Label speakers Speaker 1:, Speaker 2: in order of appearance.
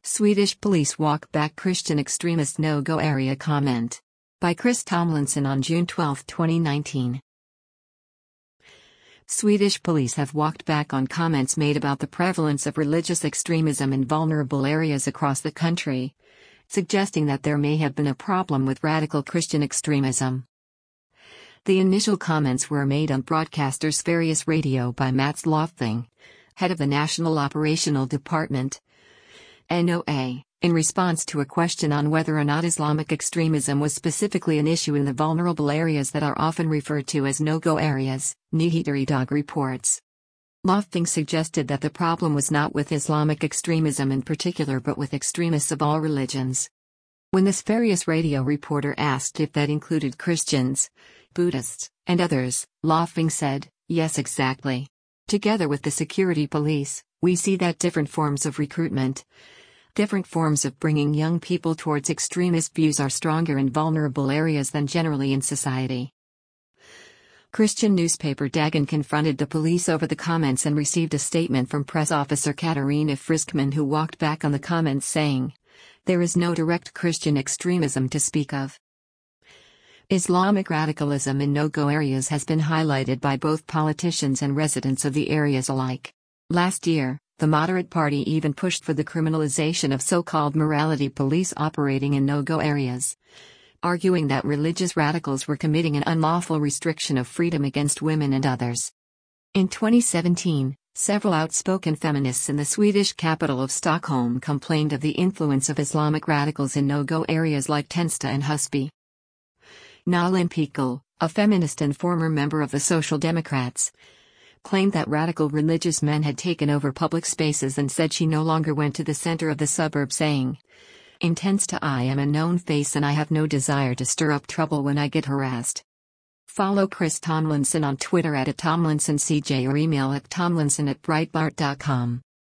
Speaker 1: Swedish police walk back Christian extremist no-go area comment. By Chris Tomlinson on June 12, 2019. Swedish police have walked back on comments made about the prevalence of religious extremism in vulnerable areas across the country, suggesting that there may have been a problem with radical Christian extremism. The initial comments were made on broadcaster Sveriges Radio by Mats Lofting, head of the National Operational Department, NOA, in response to a question on whether or not Islamic extremism was specifically an issue in the vulnerable areas that are often referred to as no-go areas, Nyheter reports. Lofting suggested that the problem was not with Islamic extremism in particular but with extremists of all religions. When the Sveriges Radio reporter asked if that included Christians, Buddhists, and others, Lofting said, "Yes, exactly. Together with the security police, we see that different forms of recruitment, different forms of bringing young people towards extremist views are stronger in vulnerable areas than generally in society." Christian newspaper Dagen confronted the police over the comments and received a statement from press officer Katarina Friskman, who walked back on the comments saying, "There is no direct Christian extremism to speak of." Islamic radicalism in no-go areas has been highlighted by both politicians and residents of the areas alike. Last year, the moderate party even pushed for the criminalization of so-called morality police operating in no-go areas, arguing that religious radicals were committing an unlawful restriction of freedom against women and others. In 2017, several outspoken feminists in the Swedish capital of Stockholm complained of the influence of Islamic radicals in no-go areas like Tensta and Husby. Nalin Pikal, a feminist and former member of the Social Democrats, claimed that radical religious men had taken over public spaces and said she no longer went to the center of the suburb, saying, "In Tensta I am a known face and I have no desire to stir up trouble when I get harassed." Follow Chris Tomlinson on Twitter @TomlinsonCJ or email at tomlinson@breitbart.com.